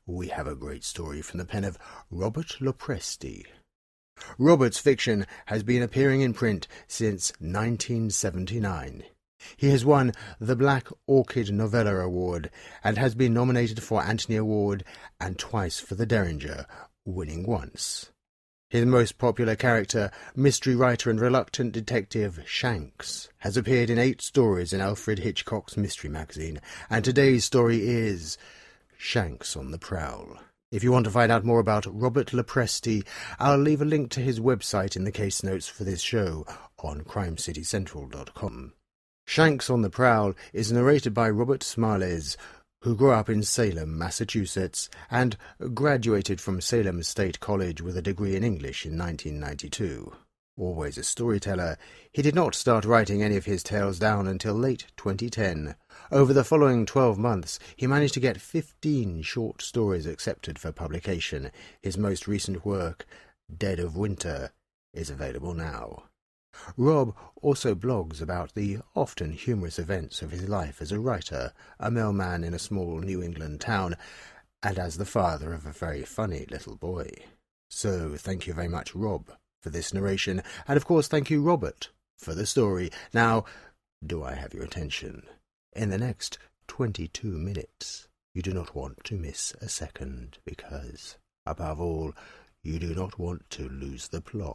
we have a great story from the pen of Robert Lopresti. Robert's fiction has been appearing in print since 1979. He has won the Black Orchid Novella Award and has been nominated for Anthony Award and twice for the Derringer, winning once. His most popular character, mystery writer and reluctant detective Shanks, has appeared in 8 stories in Alfred Hitchcock's Mystery Magazine, and today's story is Shanks on the Prowl. If you want to find out more about Robert Lopresti, I'll leave a link to his website in the case notes for this show on crimecitycentral.com. Shanks on the Prowl is narrated by Robert Smarles, who grew up in Salem, Massachusetts, and graduated from Salem State College with a degree in English in 1992. Always a storyteller, he did not start writing any of his tales down until late 2010. Over the following 12 months, he managed to get 15 short stories accepted for publication. His most recent work, Dead of Winter, is available now. Rob also blogs about the often humorous events of his life as a writer, a mailman in a small New England town, and as the father of a very funny little boy. So thank you very much, Rob, for this narration, and of course thank you, Robert, for the story. Now, do I have your attention? In the next 22 minutes, you do not want to miss a second, because, above all, you do not want to lose the plot.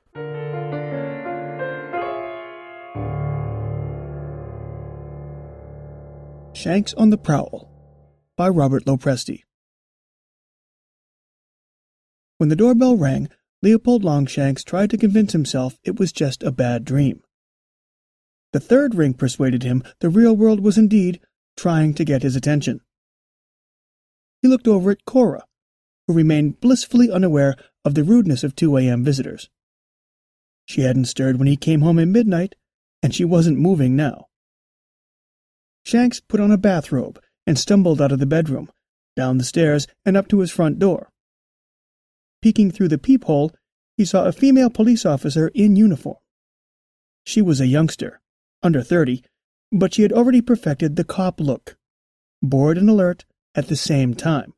Shanks on the Prowl by Robert Lopresti. When the doorbell rang, Leopold Longshanks tried to convince himself it was just a bad dream. The third ring persuaded him the real world was indeed trying to get his attention. He looked over at Cora, who remained blissfully unaware of the rudeness of 2 a.m. visitors. She hadn't stirred when he came home at midnight, and she wasn't moving now. Shanks put on a bathrobe and stumbled out of the bedroom, down the stairs and up to his front door. Peeking through the peephole, he saw a female police officer in uniform. She was a youngster, under 30, but she had already perfected the cop look, bored and alert at the same time.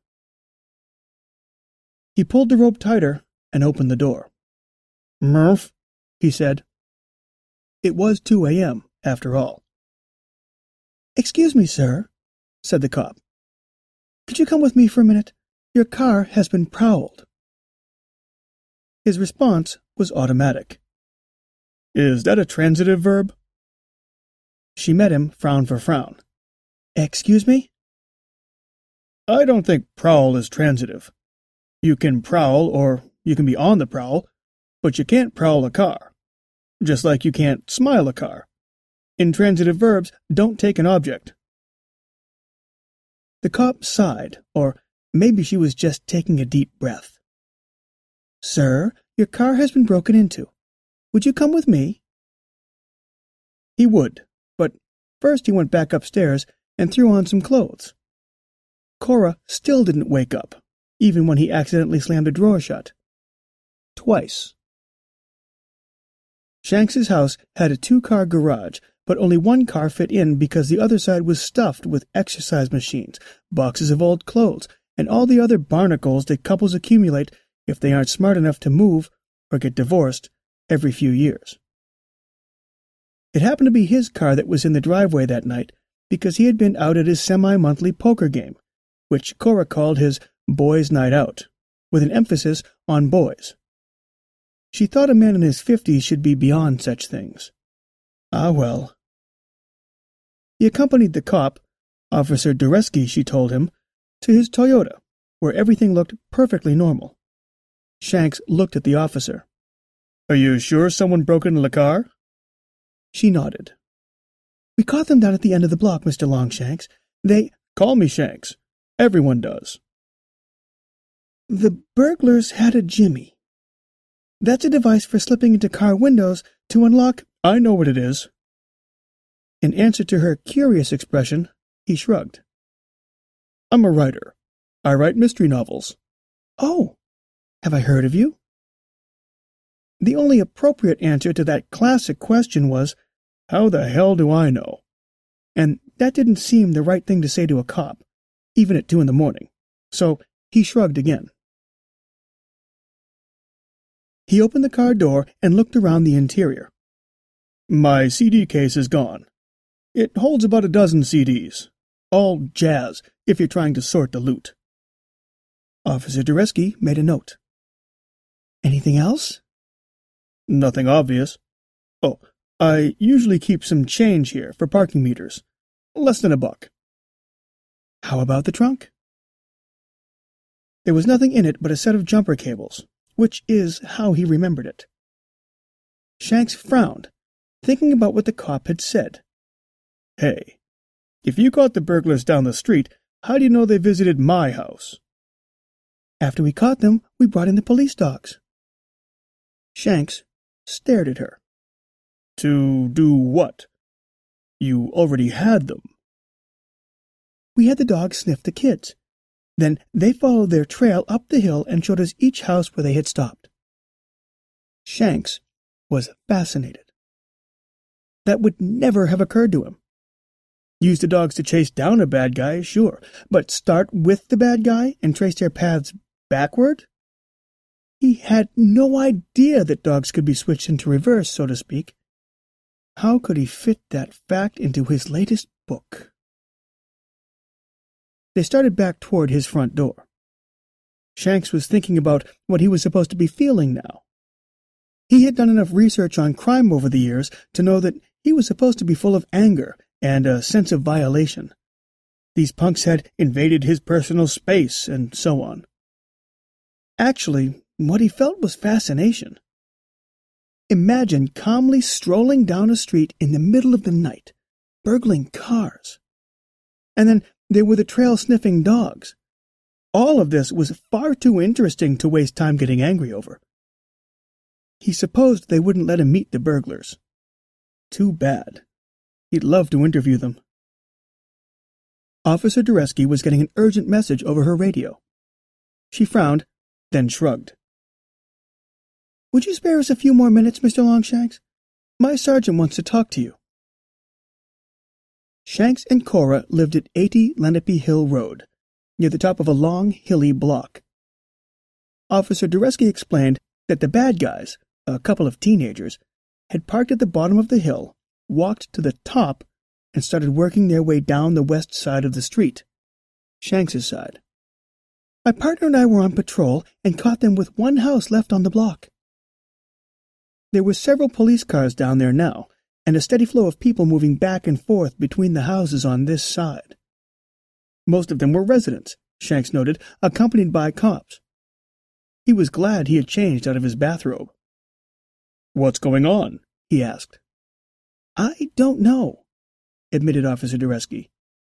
He pulled the rope tighter and opened the door. "Murph," he said. It was 2 a.m., after all. "Excuse me, sir," said the cop. "Could you come with me for a minute? Your car has been prowled." His response was automatic. "Is that a transitive verb?" She met him frown for frown. "Excuse me?" "I don't think prowl is transitive. You can prowl, or you can be on the prowl, but you can't prowl a car. Just like you can't smile a car. Intransitive verbs don't take an object." The cop sighed, or maybe she was just taking a deep breath. "Sir, your car has been broken into. Would you come with me?" He would, but first he went back upstairs and threw on some clothes. Cora still didn't wake up, even when he accidentally slammed a drawer shut. Twice. Shanks's house had a 2-car garage, but only one car fit in because the other side was stuffed with exercise machines, boxes of old clothes, and all the other barnacles that couples accumulate if they aren't smart enough to move or get divorced every few years. It happened to be his car that was in the driveway that night because he had been out at his semi-monthly poker game, which Cora called his boys' night out, with an emphasis on boys. She thought a man in his 50s should be beyond such things. Ah, well. He accompanied the cop, Officer Dureski, she told him, to his Toyota, where everything looked perfectly normal. Shanks looked at the officer. "Are you sure someone broke into the car?" She nodded. "We caught them down at the end of the block, Mr. Longshanks. They—" "Call me Shanks. Everyone does." "The burglars had a jimmy. That's a device for slipping into car windows to unlock—" "I know what it is." In answer to her curious expression, he shrugged. "I'm a writer. I write mystery novels." "Oh, have I heard of you?" The only appropriate answer to that classic question was, "How the hell do I know?" And that didn't seem the right thing to say to a cop, even at 2 a.m. So He shrugged again. He opened the car door and looked around the interior. My CD case is gone. It holds about a dozen CDs. All jazz, if you're trying to sort the loot. Officer Dureski made a note. Anything else? Nothing obvious. Oh, I usually keep some change here for parking meters. Less than $1. How about the trunk? There was nothing in it but a set of jumper cables, which is how he remembered it. Shanks frowned, thinking about what the cop had said. Hey, if you caught the burglars down the street, how do you know they visited my house? After we caught them, we brought in the police dogs. Shanks stared at her. To do what? You already had them. We had the dogs sniff the kids. Then they followed their trail up the hill and showed us each house where they had stopped. Shanks was fascinated. That would never have occurred to him. Use the dogs to chase down a bad guy, sure, but start with the bad guy and trace their paths backward? He had no idea that dogs could be switched into reverse, so to speak. How could he fit that fact into his latest book? They started back toward his front door. Shanks was thinking about what he was supposed to be feeling now. He had done enough research on crime over the years to know that he was supposed to be full of anger and a sense of violation. These punks had invaded his personal space, and so on. Actually, what he felt was fascination. Imagine calmly strolling down a street in the middle of the night, burgling cars. And then there were the trail-sniffing dogs. All of this was far too interesting to waste time getting angry over. He supposed they wouldn't let him meet the burglars. Too bad. He'd love to interview them. Officer Dureski was getting an urgent message over her radio. She frowned, then shrugged. Would you spare us a few more minutes, Mr. Longshanks? My sergeant wants to talk to you. Shanks and Cora lived at 80 Lenape Hill Road, near the top of a long, hilly block. Officer Dureski explained that the bad guys, a couple of teenagers, had parked at the bottom of the hill, walked to the top, and started working their way down the west side of the street, Shanks's side. My partner and I were on patrol and caught them with one house left on the block. There were several police cars down there now, and a steady flow of people moving back and forth between the houses on this side. Most of them were residents, Shanks noted, accompanied by cops. He was glad he had changed out of his bathrobe. What's going on? He asked. I don't know, admitted Officer Dureski.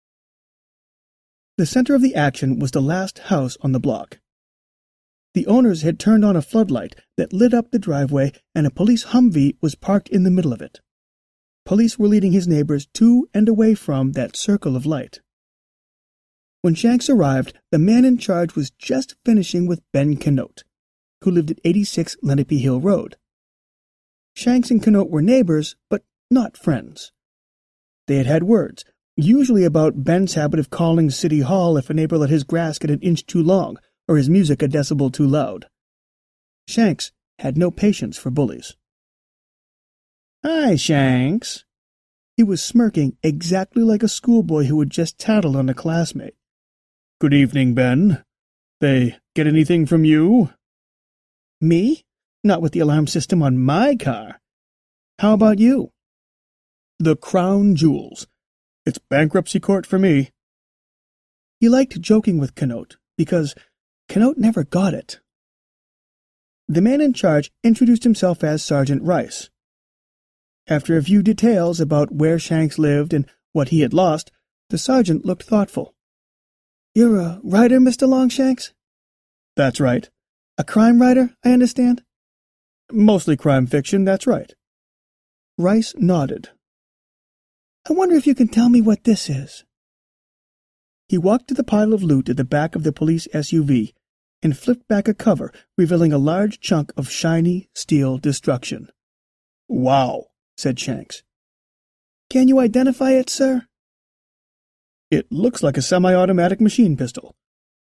The center of the action was the last house on the block. The owners had turned on a floodlight that lit up the driveway, and a police Humvee was parked in the middle of it. Police were leading his neighbors to and away from that circle of light. When Shanks arrived, the man in charge was just finishing with Ben Canote, who lived at 86 Lenape Hill Road. Shanks and Canote were neighbors, but not friends. They had had words, usually about Ben's habit of calling City Hall if a neighbor let his grass get an inch too long or his music a decibel too loud. Shanks had no patience for bullies. Hi, Shanks. He was smirking exactly like a schoolboy who had just tattled on a classmate. Good evening, Ben. They get anything from you? Me? Not with the alarm system on my car. How about you? The crown jewels. It's bankruptcy court for me. He liked joking with Canote, because Canote never got it. The man in charge introduced himself as Sergeant Rice. After a few details about where Shanks lived and what he had lost, the sergeant looked thoughtful. You're a writer, Mr. Longshanks? That's right. A crime writer, I understand? Mostly crime fiction, that's right. Rice nodded. I wonder if you can tell me what this is. He walked to the pile of loot at the back of the police SUV and flipped back a cover, revealing a large chunk of shiny steel destruction. Wow, said Shanks. Can you identify it, sir? It looks like a semi-automatic machine pistol.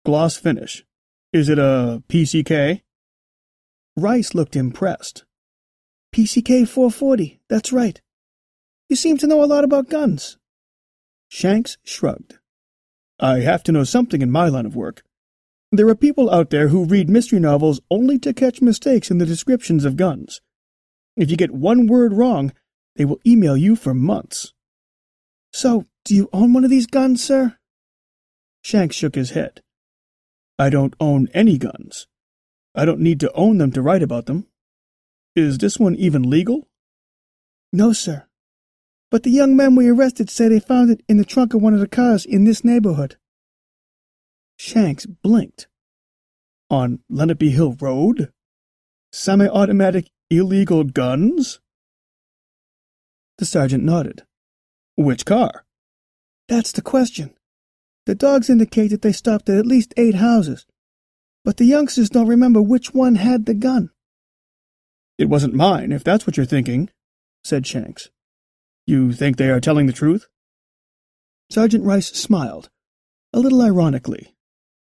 Gloss finish. Is it a PCK? Rice looked impressed. PCK 440, that's right. You seem to know a lot about guns. Shanks shrugged. I have to know something in my line of work. There are people out there who read mystery novels only to catch mistakes in the descriptions of guns. If you get one word wrong, they will email you for months. So, do you own one of these guns, sir? Shanks shook his head. I don't own any guns. I don't need to own them to write about them. Is this one even legal? No, sir. But the young men we arrested say they found it in the trunk of one of the cars in this neighborhood. Shanks blinked. On Lenape Hill Road? Semi-automatic illegal guns? The sergeant nodded. Which car? That's the question. The dogs indicate that they stopped at least 8 houses, but the youngsters don't remember which one had the gun. It wasn't mine, if that's what you're thinking, said Shanks. You think they are telling the truth? Sergeant Rice smiled, a little ironically.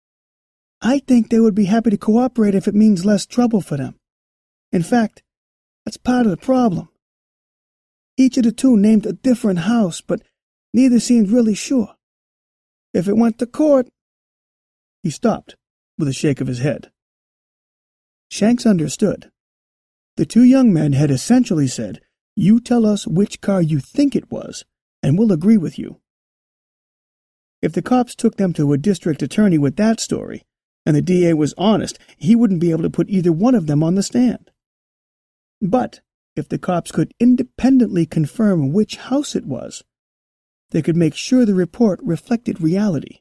I think they would be happy to cooperate if it means less trouble for them. In fact, that's part of the problem. Each of the two named a different house, but neither seemed really sure. If it went to court... He stopped, with a shake of his head. Shanks understood. The two young men had essentially said, you tell us which car you think it was, and we'll agree with you. If the cops took them to a district attorney with that story, and the DA was honest, he wouldn't be able to put either one of them on the stand. But if the cops could independently confirm which house it was, they could make sure the report reflected reality.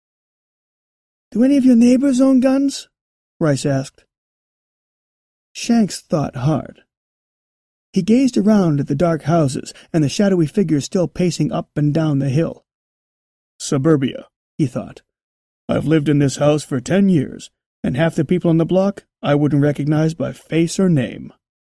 Do any of your neighbors own guns? Rice asked. Shanks thought hard. He gazed around at the dark houses and the shadowy figures still pacing up and down the hill. Suburbia, he thought. I've lived in this house for 10 years, and half the people on the block I wouldn't recognize by face or name.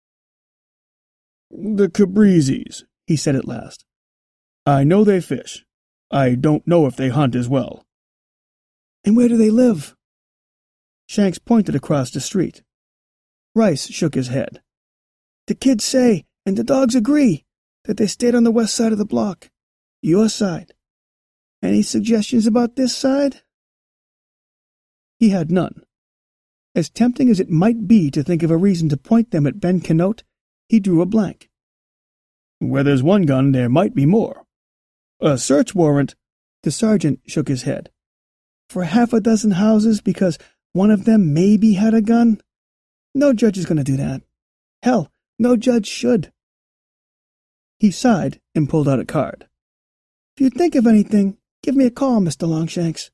The Cabrizis, he said at last. I know they fish. I don't know if they hunt as well. And where do they live? Shanks pointed across the street. Rice shook his head. The kids say, and the dogs agree, that they stayed on the west side of the block. Your side. Any suggestions about this side? He had none. As tempting as it might be to think of a reason to point them at Ben Canote, he drew a blank. Where there's one gun, there might be more. A search warrant. The sergeant shook his head. For half a dozen houses because one of them maybe had a gun? No judge is going to do that. Hell, no judge should. He sighed and pulled out a card. If you think of anything, give me a call, Mr. Longshanks.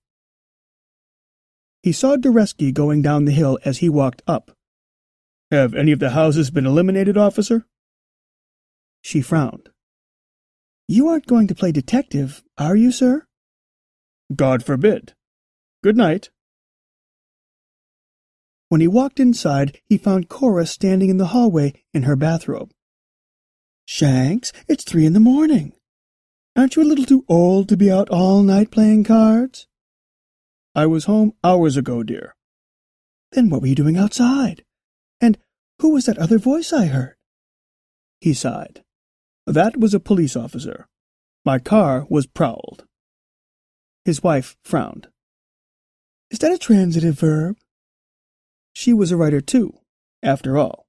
He saw Dureski going down the hill as he walked up. Have any of the houses been eliminated, officer? She frowned. You aren't going to play detective, are you, sir? God forbid. Good night. When he walked inside, he found Cora standing in the hallway in her bathrobe. Shanks, it's 3 a.m. Aren't you a little too old to be out all night playing cards? I was home hours ago, dear. Then what were you doing outside? And who was that other voice I heard? He sighed. That was a police officer. My car was prowled. His wife frowned. Is that a transitive verb? She was a writer, too, after all.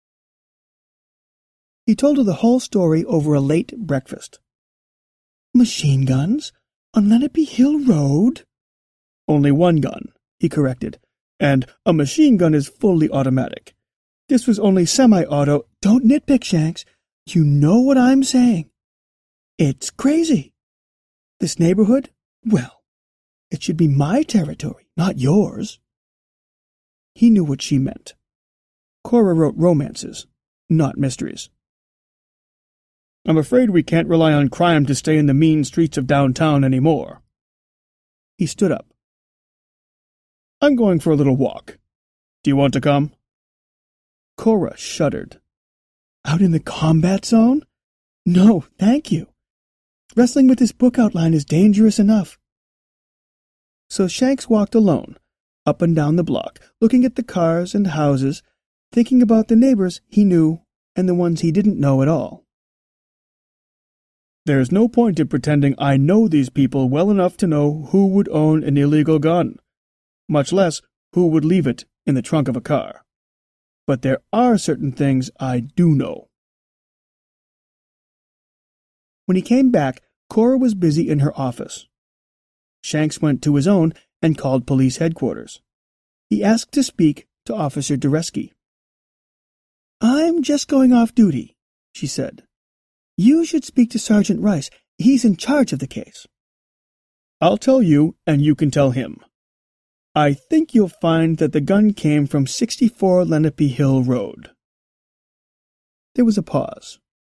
He told her the whole story over a late breakfast. Machine guns? On Lenape Hill Road? Only one gun, he corrected, and a machine gun is fully automatic. This was only semi-auto. Don't nitpick, Shanks. You know what I'm saying. It's crazy. This neighborhood? Well, it should be my territory, not yours. He knew what she meant. Cora wrote romances, not mysteries. I'm afraid we can't rely on crime to stay in the mean streets of downtown anymore. He stood up. I'm going for a little walk. Do you want to come? Cora shuddered. Out in the combat zone? No, thank you. Wrestling with this book outline is dangerous enough. So Shanks walked alone, up and down the block, looking at the cars and houses, thinking about the neighbors he knew and the ones he didn't know at all. "There's no point in pretending I know these people well enough to know who would own an illegal gun, much less who would leave it in the trunk of a car. But there are certain things I do know." When he came back, Cora was busy in her office. Shanks went to his own and called police headquarters. He asked to speak to Officer Dureski. "I'm just going off duty," she said. "You should speak to Sergeant Rice. He's in charge of the case." "I'll tell you, and you can tell him. I think you'll find that the gun came from 64 Lenape Hill Road." There was a pause.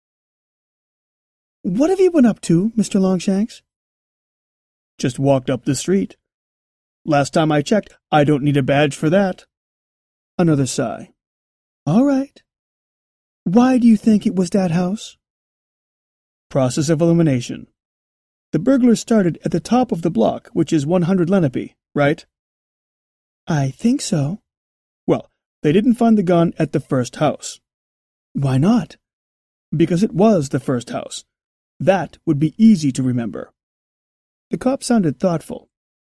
"What have you been up to, Mr. Longshanks?" "Just walked up the street. Last time I checked, I don't need a badge for that." Another sigh. "All right. Why do you think it was that house?" "Process of elimination. The burglars started at the top of the block, which is 100 Lenape, right?" "I think so." "Well, they didn't find the gun at the first house." "Why not?" "Because it was the first house. That would be easy to remember." The cop sounded thoughtful.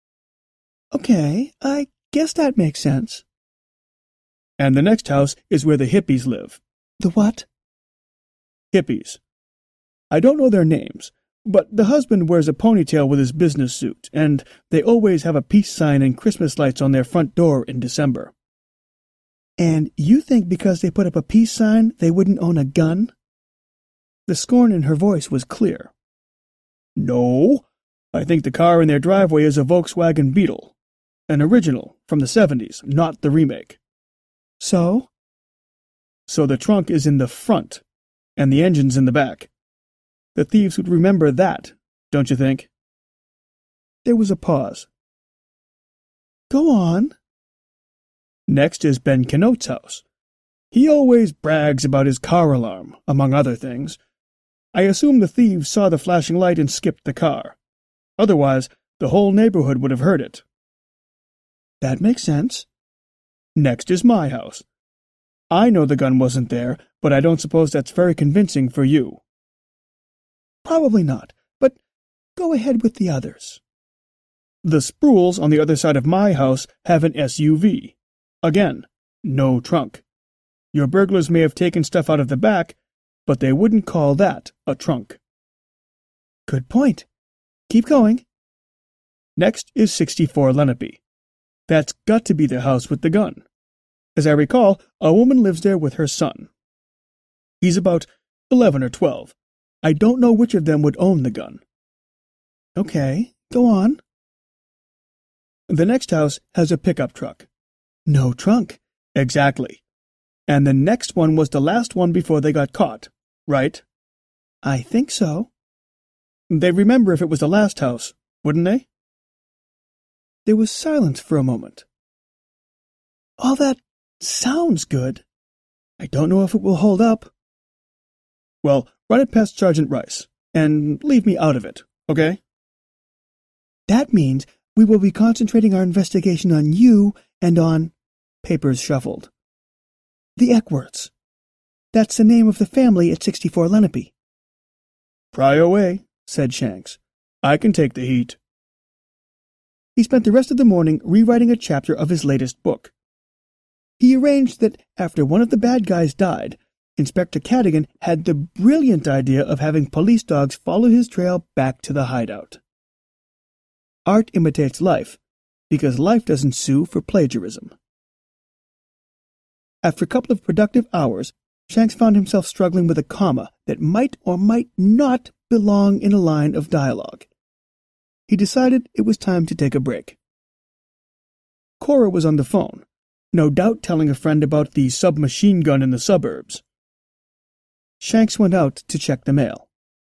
"Okay, I guess that makes sense." "And the next house is where the hippies live." "The what?" "Hippies. I don't know their names, but the husband wears a ponytail with his business suit, and they always have a peace sign and Christmas lights on their front door in December." "And you think because they put up a peace sign they wouldn't own a gun?" The scorn in her voice was clear. "No, I think the car in their driveway is a Volkswagen Beetle. An original, from the 70s, not the remake." "So?" "So the trunk is in the front, and the engine's in the back. The thieves would remember that, don't you think?" There was a pause. "Go on." "Next is Ben Canote's house. He always brags about his car alarm, among other things. I assume the thieves saw the flashing light and skipped the car. Otherwise, the whole neighborhood would have heard it." "That makes sense." "Next is my house. I know the gun wasn't there, but I don't suppose that's very convincing for you." "Probably not, but go ahead with the others." "The Spruels on the other side of my house have an SUV. Again, no trunk. Your burglars may have taken stuff out of the back, but they wouldn't call that a trunk." "Good point. Keep going." "Next is 64 Lenape. That's got to be the house with the gun. As I recall, a woman lives there with her son. He's about 11 or 12. I don't know which of them would own the gun." "Okay, go on." "The next house has a pickup truck." "No trunk." "Exactly. And the next one was the last one before they got caught, right?" "I think so." "They'd remember if it was the last house, wouldn't they?" There was silence for a moment. "All that sounds good. I don't know if it will hold up." "Well, run it past Sergeant Rice, and leave me out of it, okay?" "That means we will be concentrating our investigation on you and on—" Papers shuffled. "The Eckworths. That's the name of the family at 64 Lenape." "Pry away," said Shanks. "I can take the heat." He spent the rest of the morning rewriting a chapter of his latest book. He arranged that after one of the bad guys died, Inspector Cadogan had the brilliant idea of having police dogs follow his trail back to the hideout. Art imitates life, because life doesn't sue for plagiarism. After a couple of productive hours, Shanks found himself struggling with a comma that might or might not belong in a line of dialogue. He decided it was time to take a break. Cora was on the phone, no doubt telling a friend about the submachine gun in the suburbs. Shanks went out to check the mail.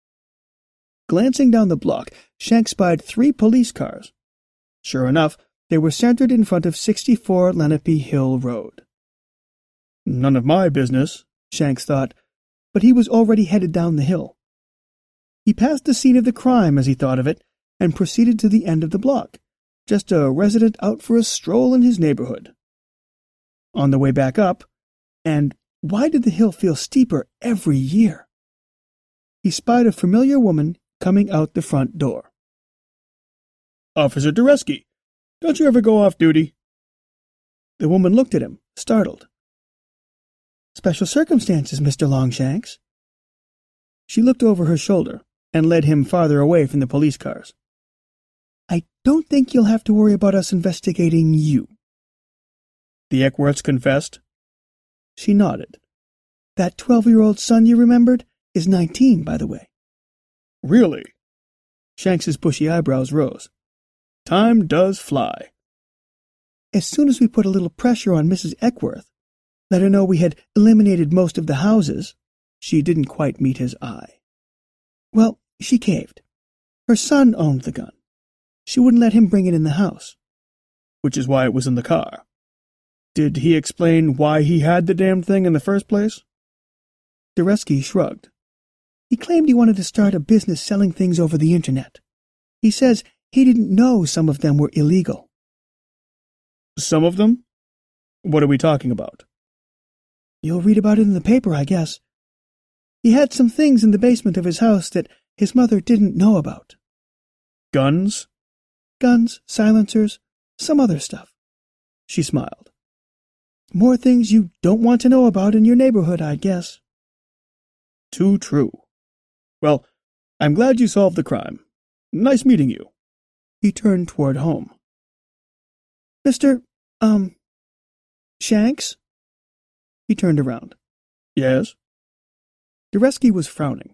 Glancing down the block, Shanks spied 3 police cars. Sure enough, they were centered in front of 64 Lenape Hill Road. None of my business, Shanks thought, but he was already headed down the hill. He passed the scene of the crime as he thought of it, and proceeded to the end of the block, just a resident out for a stroll in his neighborhood. On the way back up, and why did the hill feel steeper every year? He spied a familiar woman coming out the front door. "Officer Dureski, don't you ever go off duty?" The woman looked at him, startled. "Special circumstances, Mr. Longshanks." She looked over her shoulder and led him farther away from the police cars. "I don't think you'll have to worry about us investigating you." "The Eckworths confessed?" She nodded. "That 12-year-old son you remembered is 19, by the way." "Really?" Shanks's bushy eyebrows rose. "Time does fly." "As soon as we put a little pressure on Mrs. Eckworth, let her know we had eliminated most of the houses," she didn't quite meet his eye. "Well, she caved. Her son owned the gun. She wouldn't let him bring it in the house." "Which is why it was in the car. Did he explain why he had the damned thing in the first place?" Dureski shrugged. "He claimed he wanted to start a business selling things over the internet. He says he didn't know some of them were illegal." "Some of them? What are we talking about?" "You'll read about it in the paper, I guess. He had some things in the basement of his house that his mother didn't know about." "Guns?" "Guns, silencers, some other stuff." She smiled. "More things you don't want to know about in your neighborhood, I guess." "Too true. Well, I'm glad you solved the crime. Nice meeting you." He turned toward home. "Mr. Shanks?" He turned around. "Yes?" Dureski was frowning.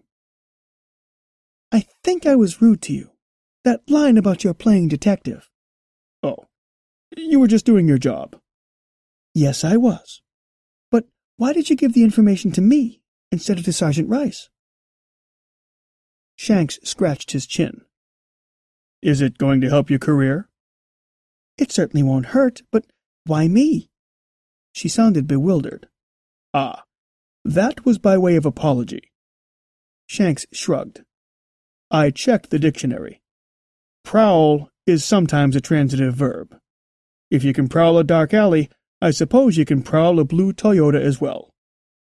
"I think I was rude to you. That line about your playing detective." "Oh, you were just doing your job." "Yes, I was. But why did you give the information to me instead of to Sergeant Rice?" Shanks scratched his chin. "Is it going to help your career?" "It certainly won't hurt, but why me?" She sounded bewildered. "Ah, that was by way of apology." Shanks shrugged. "I checked the dictionary. Prowl is sometimes a transitive verb. If you can prowl a dark alley, I suppose you can prowl a blue Toyota as well."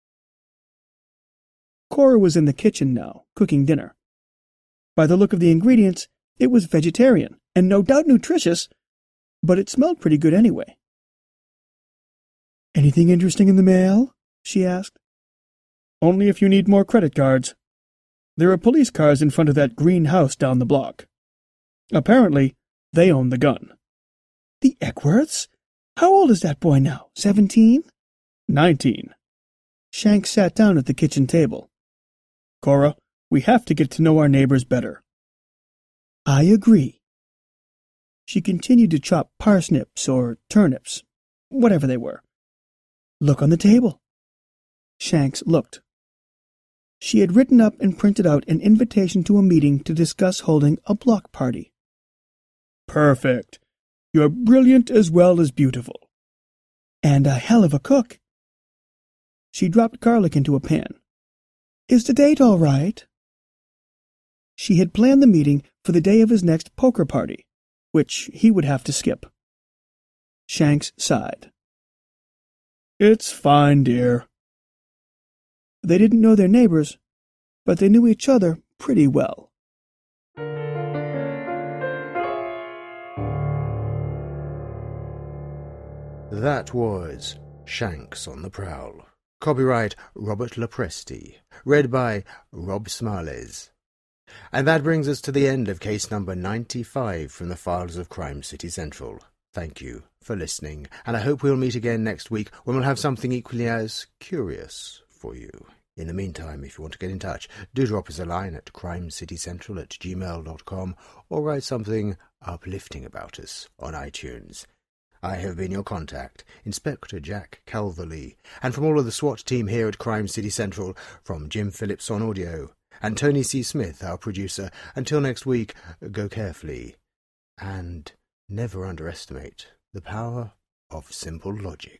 Cora was in the kitchen now, cooking dinner. By the look of the ingredients, it was vegetarian, and no doubt nutritious, but it smelled pretty good anyway. "Anything interesting in the mail?" she asked. "Only if you need more credit cards. There are police cars in front of that green house down the block. Apparently, they own the gun." "The Eckworths? How old is that boy now? 17? 19. Shanks sat down at the kitchen table. "Cora, we have to get to know our neighbors better." "I agree." She continued to chop parsnips or turnips, whatever they were. "Look on the table." Shanks looked. She had written up and printed out an invitation to a meeting to discuss holding a block party. "Perfect. You're brilliant as well as beautiful." "And a hell of a cook." She dropped garlic into a pan. "Is the date all right?" She had planned the meeting for the day of his next poker party, which he would have to skip. Shanks sighed. "It's fine, dear." They didn't know their neighbors, but they knew each other pretty well. That was Shanks on the Prowl. Copyright Robert Lopresti. Read by Rob Smarles. And that brings us to the end of case number 95 from the files of Crime City Central. Thank you for listening, and I hope we'll meet again next week when we'll have something equally as curious for you. In the meantime, if you want to get in touch, do drop us a line at crimecitycentral@gmail.com or write something uplifting about us on iTunes. I have been your contact, Inspector Jack Calverley, and from all of the SWAT team here at Crime City Central, from Jim Phillips on audio, and Tony C. Smith, our producer, until next week, go carefully, and never underestimate the power of simple logic.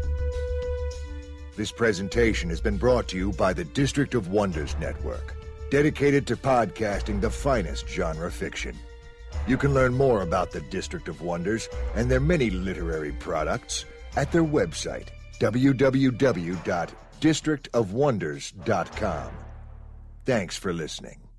This presentation has been brought to you by the District of Wonders Network. dedicated to podcasting the finest genre fiction. You can learn more about the District of Wonders and their many literary products at their website, www.districtofwonders.com. Thanks for listening.